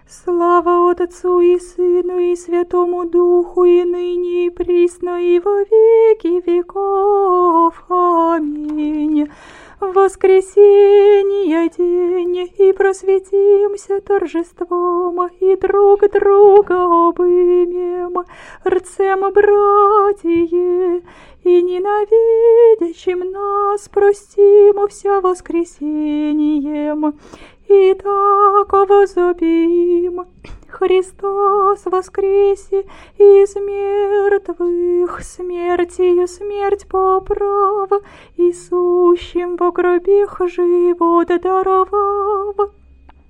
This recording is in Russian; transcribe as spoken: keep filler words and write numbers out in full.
Слава Отцу и Сыну и Святому Духу, и ныне, и присно, и во веки веков. Аминь. Воскресенье день, и просветимся торжеством, и друг друга обымем, рцем братье, и ненавидящим нас простим вся воскресением. Итак, возопим: Христос воскресе из мертвых, смертью смерть поправ, и сущим во гробах живот даровав.